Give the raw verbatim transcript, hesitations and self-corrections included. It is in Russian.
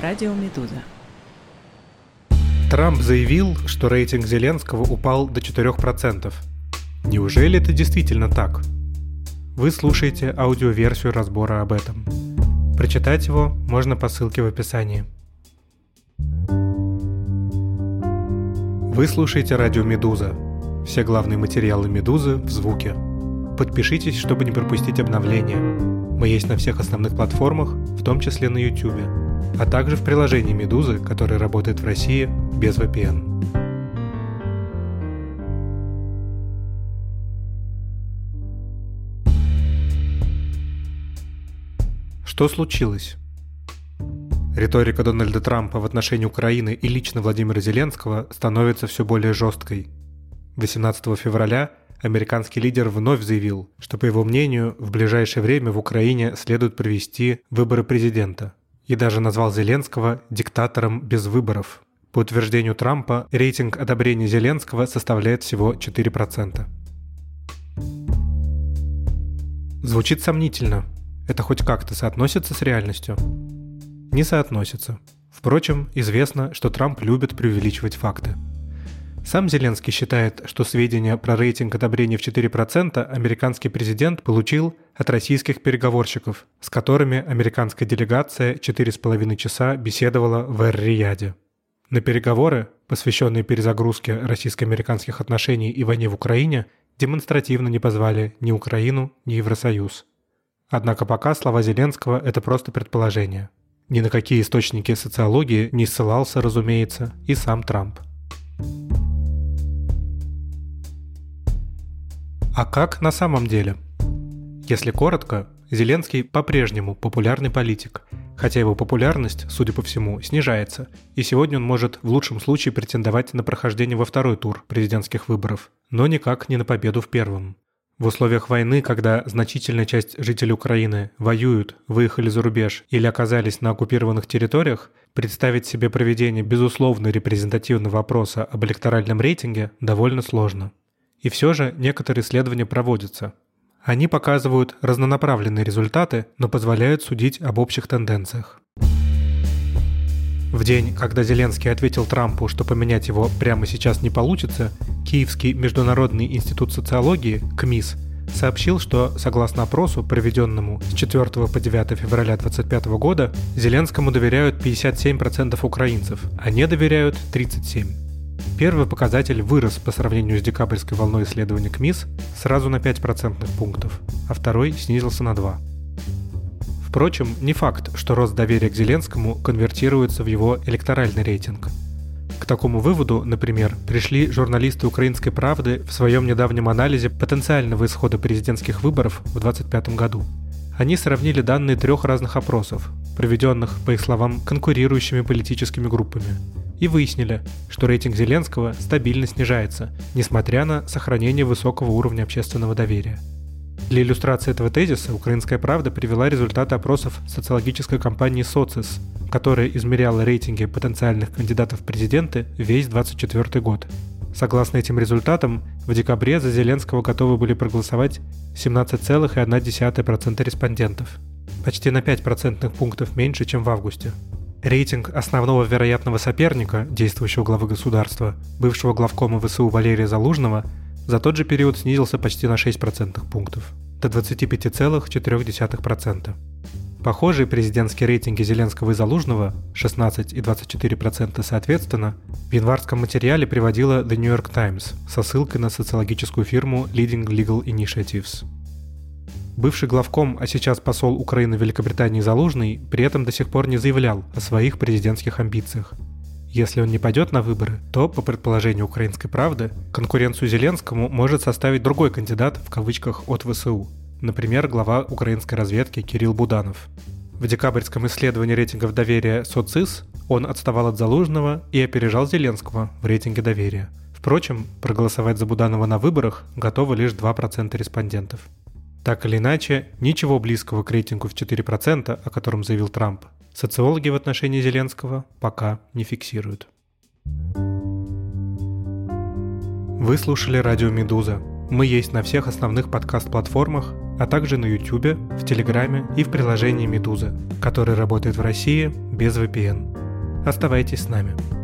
Радио Медуза. Трамп заявил, что рейтинг Зеленского упал до четырех процентов. Неужели это действительно так? Вы слушаете аудиоверсию разбора об этом. Прочитать его можно по ссылке в описании. Вы слушаете Радио Медуза. Все главные материалы Медузы в звуке. Подпишитесь, чтобы не пропустить обновления. Мы есть на всех основных платформах, в том числе на YouTube, а также в приложении Медузы, которое работает в России без ви пи эн. Что случилось? Риторика Дональда Трампа в отношении Украины и лично Владимира Зеленского становится все более жесткой. восемнадцатого февраля американский лидер вновь заявил, что, по его мнению, в ближайшее время в Украине следует провести выборы президента, и даже назвал Зеленского диктатором без выборов. По утверждению Трампа, рейтинг одобрения Зеленского составляет всего четыре процента. Звучит сомнительно. Это хоть как-то соотносится с реальностью? Не соотносится. Впрочем, известно, что Трамп любит преувеличивать факты. Сам Зеленский считает, что сведения про рейтинг одобрения в четыре процента американский президент получил от российских переговорщиков, с которыми американская делегация четыре с половиной часа беседовала в Эр-Рияде. На переговоры, посвященные перезагрузке российско-американских отношений и войне в Украине, демонстративно не позвали ни Украину, ни Евросоюз. Однако пока слова Зеленского – это просто предположение. Ни на какие источники социологии не ссылался, разумеется, и сам Трамп. А как на самом деле? Если коротко, Зеленский по-прежнему популярный политик, хотя его популярность, судя по всему, снижается, и сегодня он может в лучшем случае претендовать на прохождение во второй тур президентских выборов, но никак не на победу в первом. В условиях войны, когда значительная часть жителей Украины воюют, выехали за рубеж или оказались на оккупированных территориях, представить себе проведение безусловно репрезентативного опроса об электоральном рейтинге довольно сложно. И все же некоторые исследования проводятся. Они показывают разнонаправленные результаты, но позволяют судить об общих тенденциях. В день, когда Зеленский ответил Трампу, что поменять его прямо сейчас не получится, Киевский международный институт социологии, КМИС, сообщил, что, согласно опросу, проведенному с четвёртого по девятое февраля две тысячи двадцать пятого года, Зеленскому доверяют пятьдесят семь процентов украинцев, а не доверяют тридцать семь процентов. Первый показатель вырос по сравнению с декабрьской волной исследования КМИС сразу на пять процентных пунктов, а второй снизился на два. Впрочем, не факт, что рост доверия к Зеленскому конвертируется в его электоральный рейтинг. К такому выводу, например, пришли журналисты «Украинской правды» в своем недавнем анализе потенциального исхода президентских выборов в двадцать пятом году. Они сравнили данные трех разных опросов, проведенных, по их словам, конкурирующими политическими группами, и выяснили, что рейтинг Зеленского стабильно снижается, несмотря на сохранение высокого уровня общественного доверия. Для иллюстрации этого тезиса «Украинская правда» привела результаты опросов социологической компании «Социс», которая измеряла рейтинги потенциальных кандидатов в президенты весь двадцать четвёртый год. Согласно этим результатам, в декабре за Зеленского готовы были проголосовать семнадцать целых одна десятая процента респондентов. Почти на пять процентных пунктов меньше, чем в августе. Рейтинг основного вероятного соперника, действующего главы государства, бывшего главкома ВСУ Валерия Залужного, за тот же период снизился почти на шесть процентных пунктов, до двадцать пять целых четыре десятых процента. Похожие президентские рейтинги Зеленского и Залужного, шестнадцать и двадцать четыре процента соответственно, в январском материале приводила The New York Times со ссылкой на социологическую фирму Leading Legal Initiatives. Бывший главком, а сейчас посол Украины в Великобритании Залужный, при этом до сих пор не заявлял о своих президентских амбициях. Если он не пойдет на выборы, то, по предположению «Украинской правды», конкуренцию Зеленскому может составить другой кандидат в кавычках от ВСУ, например, глава украинской разведки Кирилл Буданов. В декабрьском исследовании рейтингов доверия «Социс» он отставал от Залужного и опережал Зеленского в рейтинге доверия. Впрочем, проголосовать за Буданова на выборах готовы лишь два процента респондентов. Так или иначе, ничего близкого к рейтингу в четыре процента, о котором заявил Трамп, социологи в отношении Зеленского пока не фиксируют. Вы слушали Радио Медуза. Мы есть на всех основных подкаст-платформах, а также на YouTube, в Телеграме и в приложении Медуза, которое работает в России без ви пи эн. Оставайтесь с нами.